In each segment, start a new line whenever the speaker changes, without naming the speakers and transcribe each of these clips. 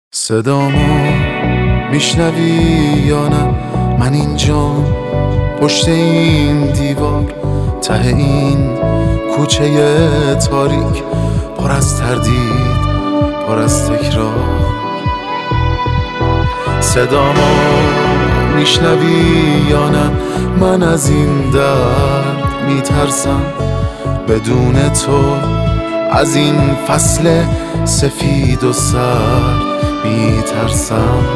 صدامو میشنوی یا نه؟ من اینجام پشت این دیوار، ته این کوچه تاریک، پر از تردید، پر از تکرار. صدامو میشنوی یا نه؟ من از این درد میترسم، بدون تو از این فصل سفید و سرد میترسم.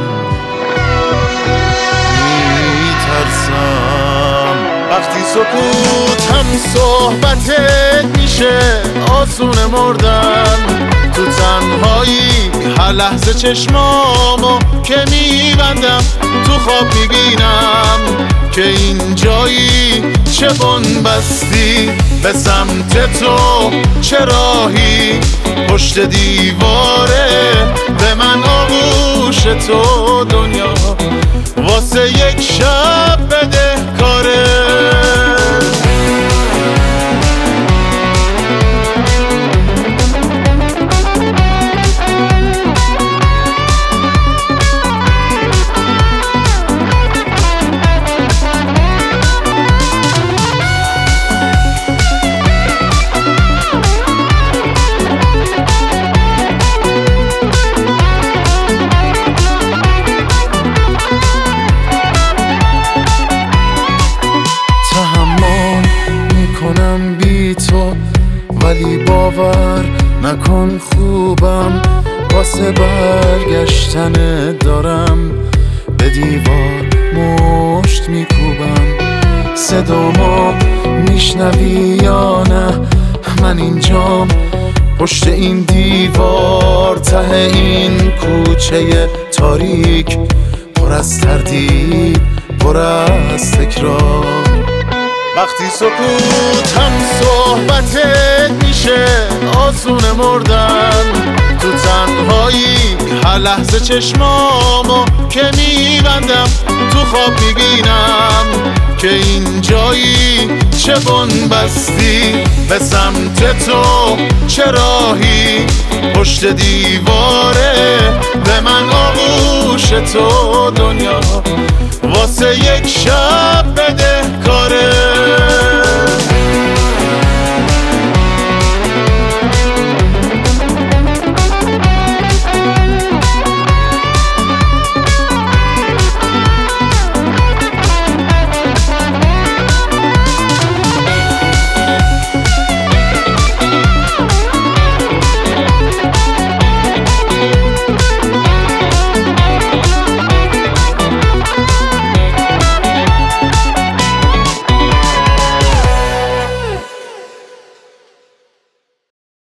وقتی سکوتم صحبتت میشه، آسون مردن تو تنهایی. هر لحظه چشمامو که میبندم تو خواب میبینم که این جایی چه بنبستی به سمت تو، چه راهی پشت دیواره به من آغوش تو. دنیا واسه یک شب بده کاره. ولی باور نکن خوبم، واسه برگشتن دارم به دیوار مشت میکوبم. صدامو میشنوی یا نه؟ من اینجام پشت این دیوار، ته این کوچه تاریک، پر از تردید، پر از تکرار. وقتی سکوتم صحبتت میشه، آسون مردن تو تنهایی. هر لحظه چشمامو که میبندم تو خواب میبینم که این جایی چه بنبستی به سمت تو، چه راهی پشت دیواره به من آغوش تو. دنیا واسه یک شب بده کاره.